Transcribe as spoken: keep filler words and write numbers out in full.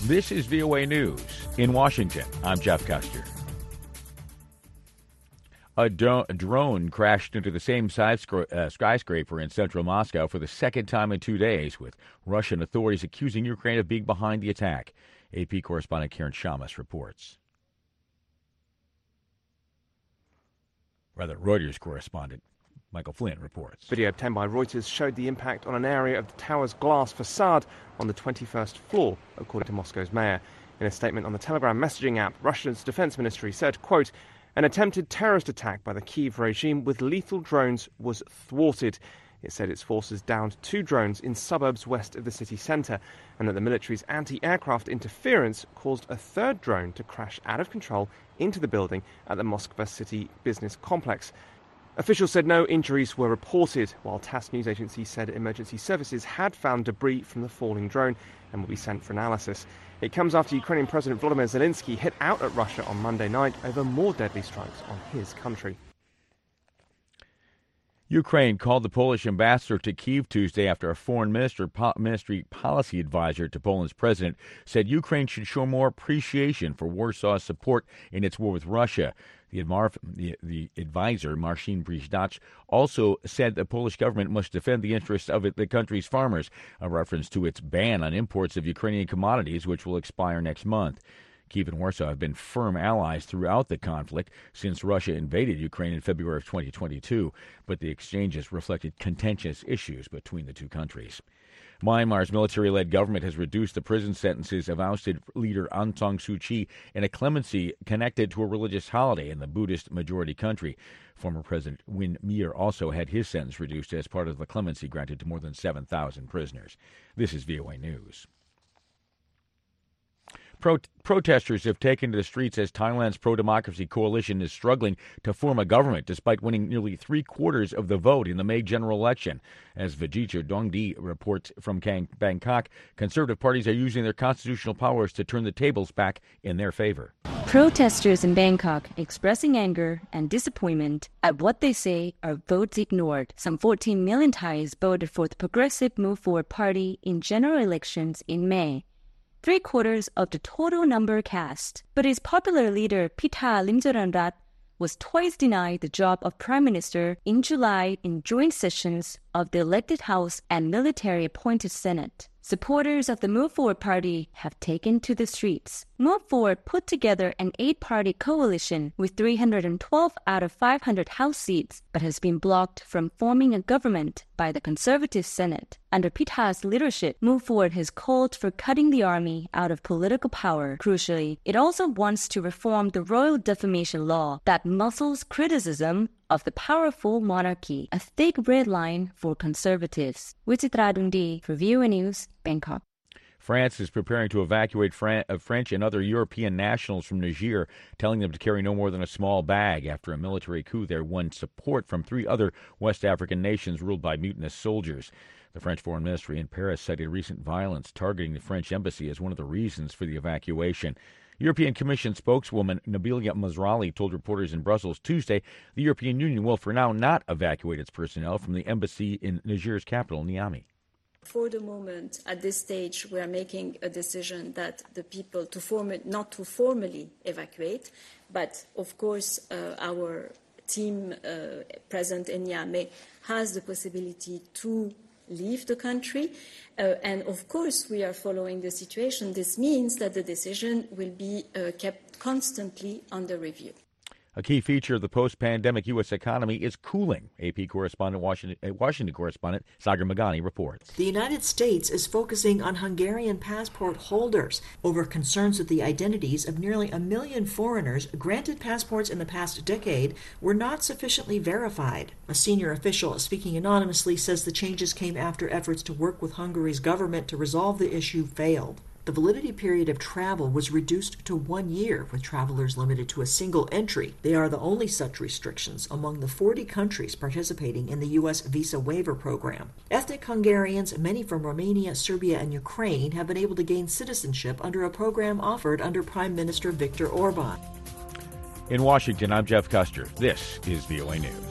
This is V O A News. In Washington, I'm Jeff Custer. A, do- a drone crashed into the same side scro- uh, skyscraper in central Moscow for the second time in two days, with Russian authorities accusing Ukraine of being behind the attack. A P correspondent Karen Shamas reports. Rather, Reuters correspondent Michael Flynn reports. Video obtained by Reuters showed the impact on an area of the tower's glass facade on the twenty-first floor, according to Moscow's mayor. In a statement on the Telegram messaging app, Russia's defense ministry said, quote, "An attempted terrorist attack by the Kyiv regime with lethal drones was thwarted." It said its forces downed two drones in suburbs west of the city centre, and that the military's anti-aircraft interference caused a third drone to crash out of control into the building at the Moskva city business complex. Officials said no injuries were reported, while TASS news agency said emergency services had found debris from the falling drone and will be sent for analysis. It comes after Ukrainian President Volodymyr Zelensky hit out at Russia on Monday night over more deadly strikes on his country. Ukraine called the Polish ambassador to Kyiv Tuesday after a foreign minister, po- ministry policy advisor to Poland's president said Ukraine should show more appreciation for Warsaw's support in its war with Russia. The, admar- the, the advisor, Marcin Brzdach, also said the Polish government must defend the interests of it, the country's farmers, a reference to its ban on imports of Ukrainian commodities, which will expire next month. Kyiv and Warsaw have been firm allies throughout the conflict since Russia invaded Ukraine in February of twenty twenty-two, but the exchanges reflected contentious issues between the two countries. Myanmar's military-led government has reduced the prison sentences of ousted leader Aung San Suu Kyi in a clemency connected to a religious holiday in the Buddhist-majority country. Former President Win Myint also had his sentence reduced as part of the clemency granted to more than seven thousand prisoners. This is V O A News. Pro- protesters have taken to the streets as Thailand's pro-democracy coalition is struggling to form a government despite winning nearly three-quarters of the vote in the May general election. As Vijitha Dongdi reports from Bangkok, conservative parties are using their constitutional powers to turn the tables back in their favor. Protesters in Bangkok expressing anger and disappointment at what they say are votes ignored. Some fourteen million Thais voted for the Progressive Move Forward Party in general elections in May, three quarters of the total number cast. But his popular leader, Pitha Limjaroenrat, was twice denied the job of prime minister in July in joint sessions of the elected House and military-appointed Senate. Supporters of the Move Forward Party have taken to the streets. Move Forward put together an eight-party coalition with three hundred twelve out of five hundred House seats, but has been blocked from forming a government by the Conservative Senate. Under Pitha's leadership, Move Forward has called for cutting the army out of political power. Crucially, it also wants to reform the royal defamation law that muzzles criticism of the powerful monarchy, a thick red line for conservatives. Vijitha Dongdi for V O A News, Bangkok. France is preparing to evacuate Fran- uh, French and other European nationals from Niger, telling them to carry no more than a small bag after a military coup there won support from three other West African nations ruled by mutinous soldiers. The French Foreign Ministry in Paris cited recent violence targeting the French embassy as one of the reasons for the evacuation. European Commission spokeswoman Nabila Mazrali told reporters in Brussels Tuesday the European Union will for now not evacuate its personnel from the embassy in Niger's capital, Niamey. For the moment, at this stage, we are making a decision that the people to form it, not to formally evacuate, but of course uh, our team uh, present in Niamey has the possibility to leave the country. Uh, and of course, we are following the situation. This means that the decision will be uh, kept constantly under review. A key feature of the post-pandemic U S economy is cooling. A P correspondent, Washington, Washington correspondent Sagar Magani reports. The United States is focusing on Hungarian passport holders over concerns that the identities of nearly a million foreigners granted passports in the past decade were not sufficiently verified. A senior official speaking anonymously says the changes came after efforts to work with Hungary's government to resolve the issue failed. The validity period of travel was reduced to one year, with travelers limited to a single entry. They are the only such restrictions among the forty countries participating in the U S visa waiver program. Ethnic Hungarians, many from Romania, Serbia, and Ukraine, have been able to gain citizenship under a program offered under Prime Minister Viktor Orban. In Washington, I'm Jeff Custer. This is V O A News.